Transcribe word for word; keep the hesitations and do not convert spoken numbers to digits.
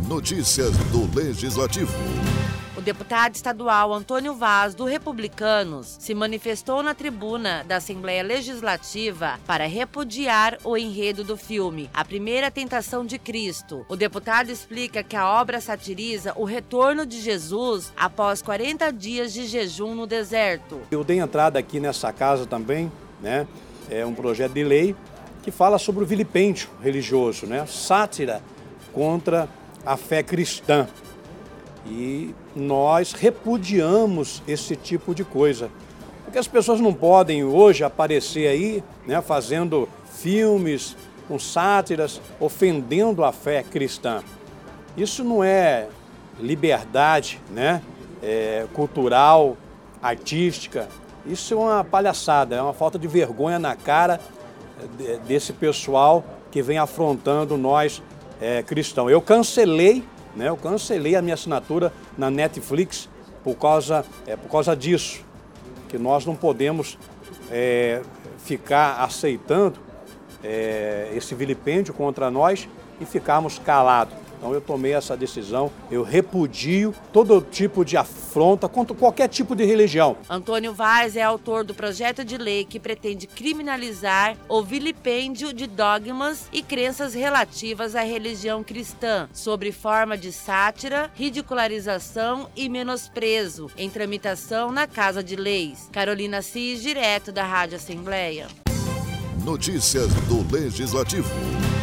Notícias do Legislativo. O deputado estadual Antônio Vaz, do Republicanos, se manifestou na tribuna da Assembleia Legislativa para repudiar o enredo do filme A Primeira Tentação de Cristo. O deputado explica que a obra satiriza o retorno de Jesus após quarenta dias de jejum no deserto. Eu dei entrada aqui nessa casa também, né? É um projeto de lei que fala sobre o vilipêndio religioso, né? Sátira contra a fé cristã. E nós repudiamos esse tipo de coisa. Porque as pessoas não podem hoje aparecer aí, né, fazendo filmes com sátiras, ofendendo a fé cristã. Isso não é liberdade, né, é, cultural, artística. Isso é uma palhaçada, é uma falta de vergonha na cara desse pessoal que vem afrontando nós é, cristãos. Eu cancelei Né, eu cancelei a minha assinatura na Netflix por causa, é, por causa disso, que nós não podemos é, ficar aceitando é, esse vilipêndio contra nós e ficarmos calados. Então eu tomei essa decisão, eu repudio todo tipo de afronta contra qualquer tipo de religião. Antônio Vaz é autor do projeto de lei que pretende criminalizar o vilipêndio de dogmas e crenças relativas à religião cristã, sob forma de sátira, ridicularização e menosprezo, em tramitação na Casa de Leis. Carolina Cis, direto da Rádio Assembleia. Notícias do Legislativo.